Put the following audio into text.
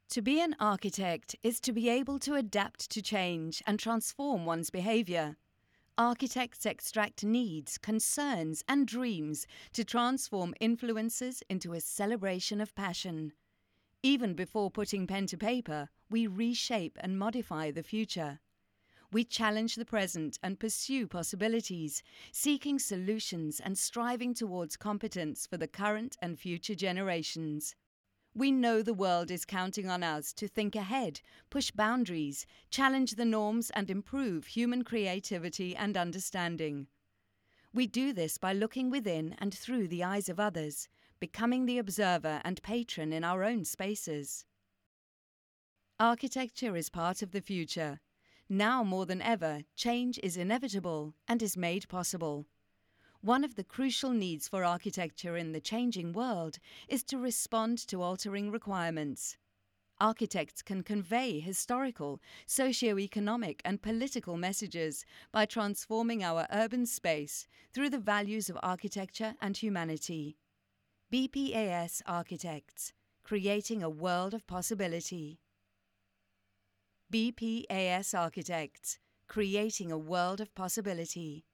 To be an architect is to be able to adapt to change and transform one's behavior. Architects extract needs, concerns, and dreams to transform influences into a celebration of passion. Even before putting pen to paper, we reshape and modify the future. We challenge the present and pursue possibilities, seeking solutions and striving towards competence for the current and future generations. We know the world is counting on us to think ahead, push boundaries, challenge the norms, and improve human creativity and understanding. We do this by looking within and through the eyes of others, becoming the observer and patron in our own spaces. Architecture is part of the future. Now more than ever, change is inevitable and is made possible. One of the crucial needs for architecture in the changing world is to respond to altering requirements. Architects can convey historical, socio-economic, and political messages by transforming our urban space through the values of architecture and humanity. BPAS Architects, creating a world of possibility. BPAS Architects, creating a world of possibility.